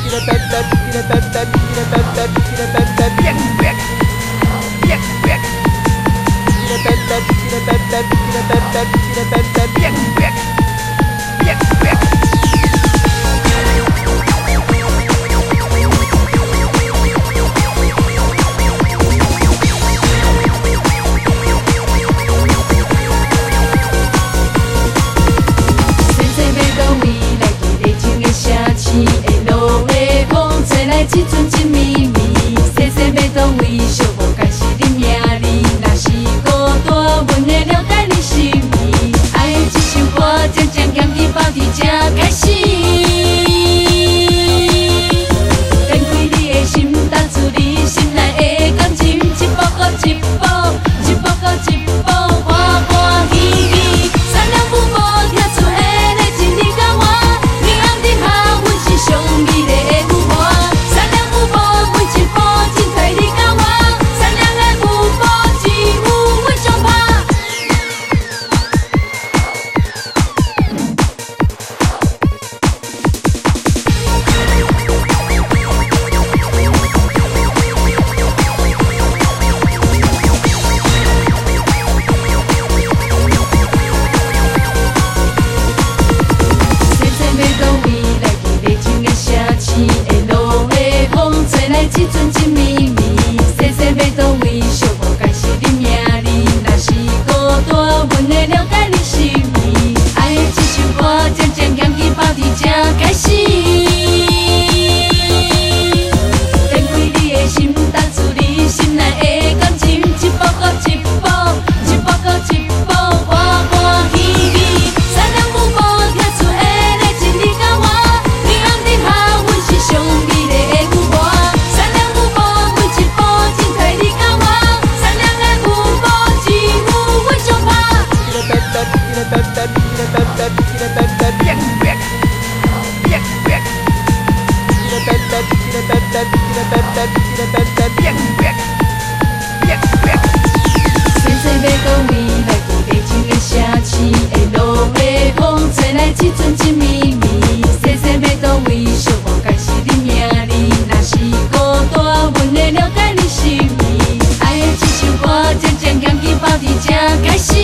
这阵真绵绵，细细要倒位，寂寞该是恁命哩。若是孤单，阮会了解你心意。爱这首歌，渐渐咸去包伫这开始。展开你的心，踏出你心内的感情，一步搁一步，一步搁一步，欢欢喜喜。善良父母听出的热情，你甲我，你暗底下，阮是上美丽的舞伴。这阵真绵绵，细细要倒位，寂寞该是恁命哩。若是孤单，阮会了解你心意。爱这首歌，渐渐咸去包伫这开始。展开你的心，踏出你心内的感情，一步搁一步，一步搁一步，欢欢喜喜。善良父母听出的热情，你甲我，你暗底下，阮是上美丽的舞伴。细细要倒位，来去热情的城市，会落的风吹来，这阵真绵绵。细细要倒位，寂寞该是恁命哩。若是孤单，阮会了解你心意。爱这首歌，渐渐咸去包伫这开始。